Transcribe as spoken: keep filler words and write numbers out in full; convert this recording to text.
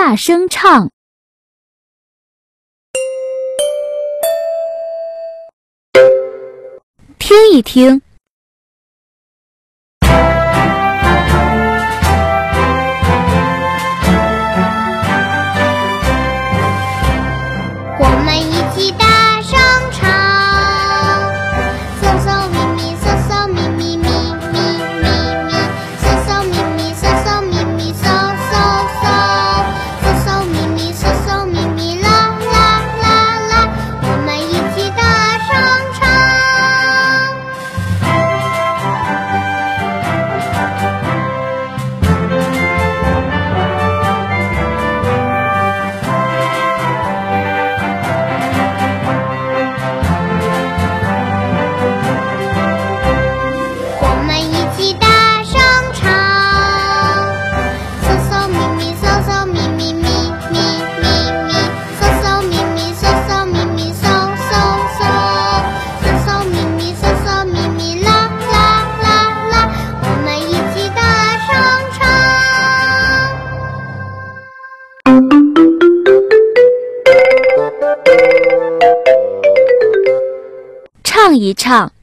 大声唱。听一听。 我们一起大声唱，嗦嗦咪咪，嗦嗦咪咪咪咪咪咪，嗦嗦咪咪，嗦嗦咪咪，嗦嗦嗦，嗦嗦咪咪，嗦嗦咪咪，啦啦啦啦，我们一起大声唱。 唱一唱。